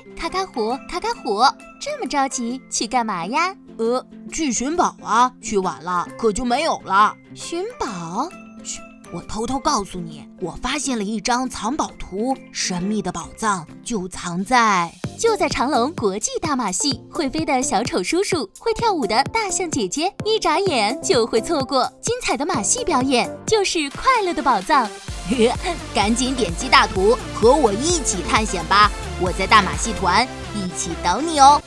卡卡虎，卡卡虎，这么着急去干嘛呀？ 去寻宝啊，去晚了可就没有了。 寻宝？ 嘘，我偷偷告诉你，我发现了一张藏宝图，神秘的宝藏就在长隆国际大马戏，会飞的小丑叔叔，会跳舞的大象姐姐，一眨眼就会错过精彩的马戏表演，就是快乐的宝藏。 赶紧点击大图，和我一起探险吧！我在大马戏团，一起等你哦。